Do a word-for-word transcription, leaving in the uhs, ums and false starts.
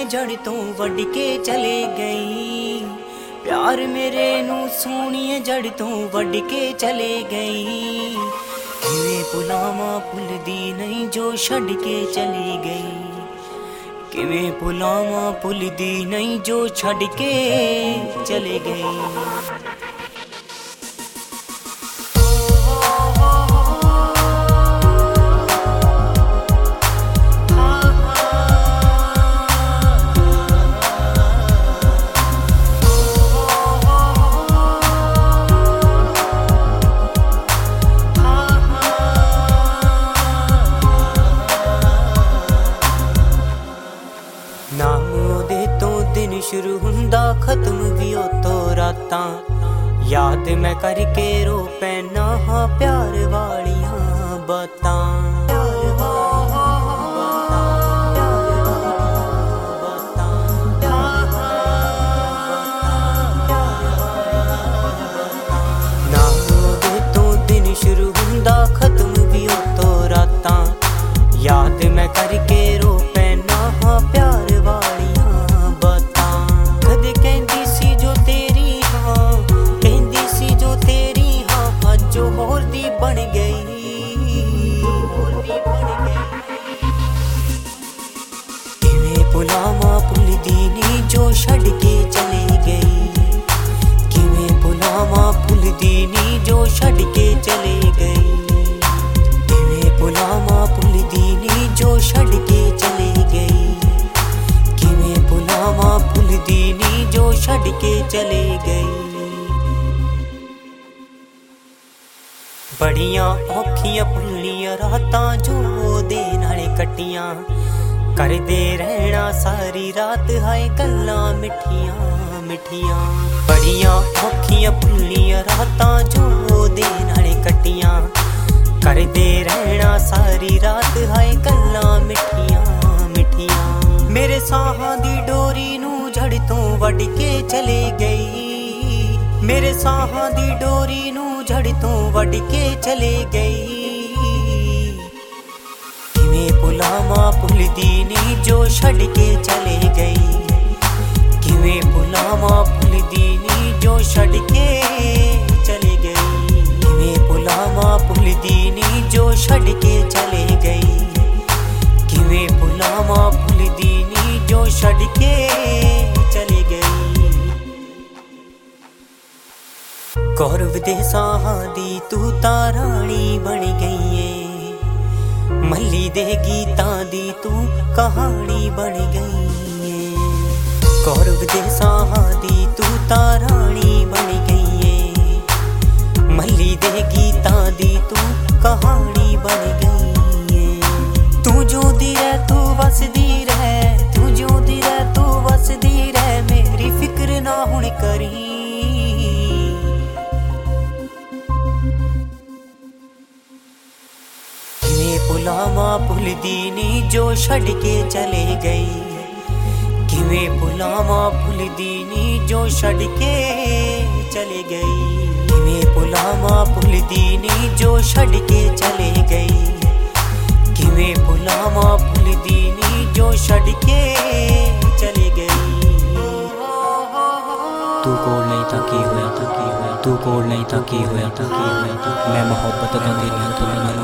जड़ तो वड़ के चले गई। प्यार मेरे नू सोनिए जड़ तो वड़ के चले गई। किवें भुलावां भुलदी नहीं जो छड़ के चली गई। किवें भुलावां भुलदी नहीं जो छड़ के चले गई। नाम ओदे तो दिन शुरू हुंदा खत्म भी ओ तो रातां। याद मैं करके रो पैना हाँ प्यार वालियां बातां। नाम ओदे तो दिन शुरू हुंदा खत्म भी ओ तो रातां। याद मैं करके रो पैना हाँ प्यार बन गई। किवें भुलावां भुलदी नहीं जो छड़ के चली गई। किवें भुलावां भुलदी नहीं जो छड़ के चली गई। किवें भुलावां भुलदी नहीं जो छड़ के चली गई। किवें भुलावां भुलदी नहीं जो छड़ के चली गई। बड़ियां औखियां भुल्लियां रातां जो दे नाले कट्टियां। करदे रहना सारी रात हाय गल्लां मिठियां मिठियां। बड़ियां औखियां भुल्लियां रातां जो दे नाले कट्टियां। करदे रहना सारी रात हाय गल्लां मिठियां मिठियां। मेरे साहां दी डोरी नू जड़ तों वड़ के चले गई। मेरे साहां दी डोरी नू जड़ तो वड़ के चले गई। किवें भुलावां भुलदी नहीं जो छड़ के चले गई। किवें भुलावां भुलदी नहीं जो छड़ के चले गई। किवें भुलावां भुलदी नहीं जो छड़ के चले गई। किवें भुलावां भुलदी नहीं जो छड़ के चले गई। गौरव दे साहां दी तू तां राणी बन गई है। मल्ली दे गीतां दी तू कहानी बन गई है। गौरव दे साहां दी तू तां राणी बन गई है। मल्ली दे गीतां दी तू कहानी बन गई है। तू जोंदी रह तू वसदी रह। तू जोंदी रह तू वसदी रह। मेरी फिक्र ना हुण करी। भुलावां भुलदी नहीं जो छड़ के चले गई। किवें भुलावां भुलदी नहीं जो छड़ के चले गई। किवें भुलावां भुलदी नहीं जो छड़ के चले गई। किवें भुलावां भुलदी नहीं जो छड़ के चले गई। तू कोल नहीं था की होया था की होया। तू कोल नहीं था की होया था की होया था। मैं मोहब्बत दा तेरियां धुनियां